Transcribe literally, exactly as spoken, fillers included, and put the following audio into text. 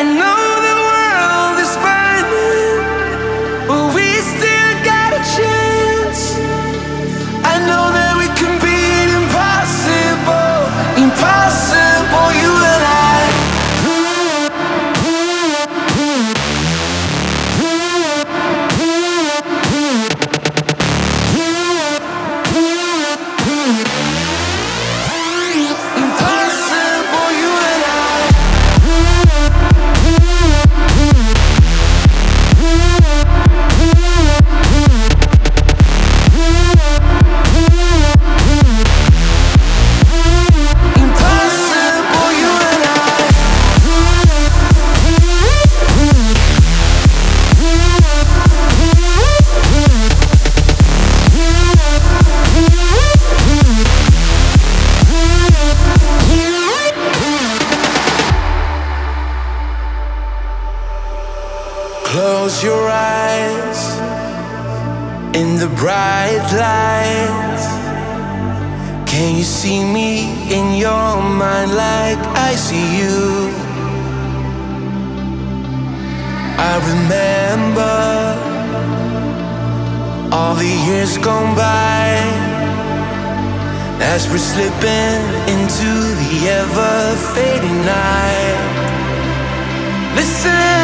I know the world is burning, but we still got a chance. I know that we can beat impossible, impossible, you and I. Impossible, you and I. Impossible, you and I. Close your eyes in the bright lights. Can you see me in your mind like I see you? I remember all the years gone by as we're slipping into the ever-fading night. Listen